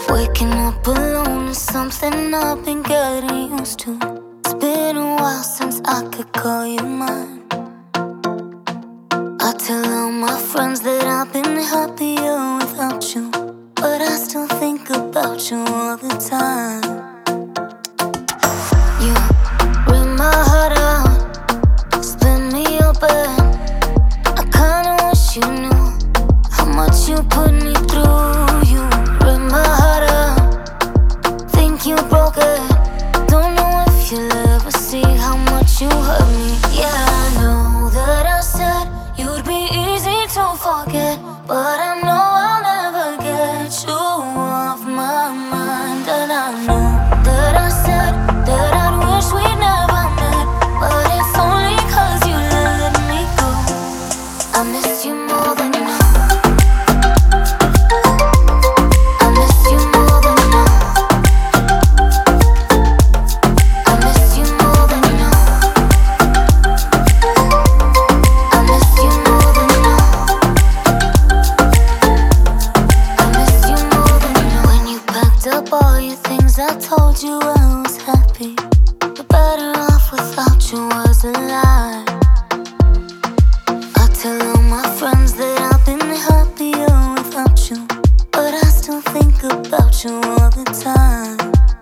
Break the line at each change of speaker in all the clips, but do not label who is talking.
Waking up alone is something I've been getting used to. It's been a while since I could call you mine. I tell all my friends that I've been happier without you, but I still think about you all the time. You rip my heart out, split me open. I kinda wish you knew how much you put me through. You rip my heart out, think you broke it. Don't know if you'll ever see how much you hurt me. Yeah, I know that I said you'd be easy to forget, but I know I'll never get you off my mind. And I know that I said that I'd wish we'd never met, but it's only 'cause you let me go. I miss you more than you know. I miss you more than you know. I miss you more than you know. I miss you more than you know. I miss you more than you know. When you packed up all your things, I told you I was happy, but better off without you was a lie. I tell all my friends that I've been happier without you, but I still think about you all the time.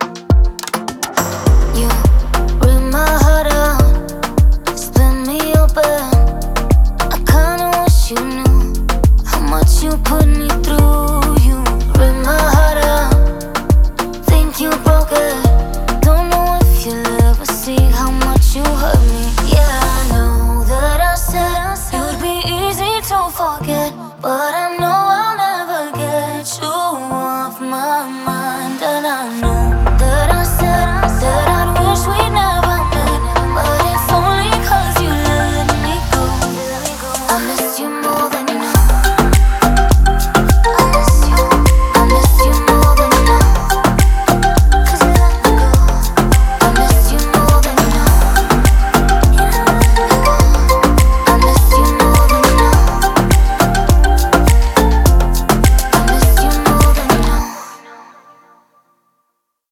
You rip my heart out, split me open. I kinda wish you knew how much you put me through. You rip my heart out, think you broke it. Don't know if you'll ever see how much you hurt me. Yeah, I know that I said you'd be easy to forget, but